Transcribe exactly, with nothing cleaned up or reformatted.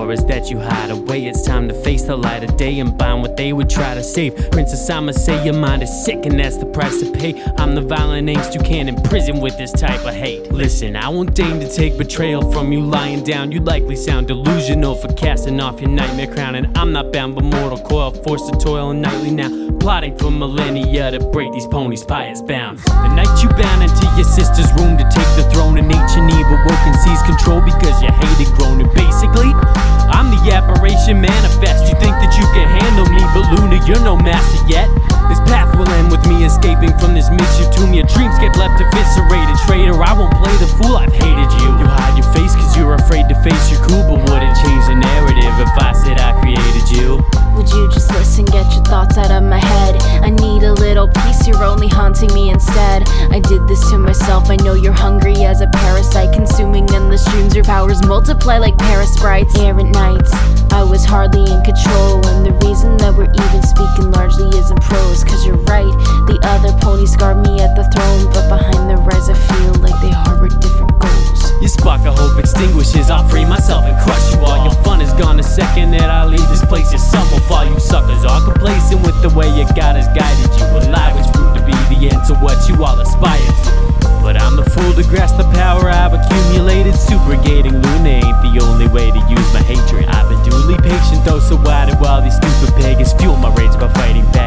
Or is that you hide away? It's time to face the light of day and bind what they would try to save. Princess, I'ma say your mind is sick and that's the price to pay. I'm the violent angst you can't imprison with this type of hate. Listen, I won't deign to take betrayal from you lying down. You likely sound delusional for casting off your nightmare crown. And I'm not bound by mortal coil, forced to toil nightly now, plotting for millennia to break these ponies' pious bounds. The night you bound into your sister's room to take the throne, and ancient evil woken seize control because you hated grown. And basically, I'm the apparition manifest. You think that you can handle me, but Luna, you're no master yet. This path will end with me escaping from this makeshift tomb. Your dreams get left eviscerated, traitor. I won't play the fool, I've hated you. You hide your face cause you're afraid to face your coup, but would it change the narrative if I said I created you? Would you just listen, get your thoughts out of my head? I need a little peace, you're only haunting me instead. I did this to myself, I know you're hungry as a parasite, consuming endless dreams, your powers multiply like parasprites. Errant nights, I was hardly in control, and the reason that we're even speaking largely isn't prose. Cause you're right, the other ponies scarred me at the throne, but behind the rise I feel like they harbor different goals. Your spark of hope extinguishes, I'll free myself and crush you all. Your fun is gone the second that I leave this place. Your sun will fall, you suckers are complacent with the way your God has guided you. A lie which proved to be the end to what you all aspire to. But I'm the fool to grasp the power I've accumulated. Subrogating Luna ain't the only way to use my hatred. I've been duly patient though, so why do all these stupid pagans fuel my rage by fighting back?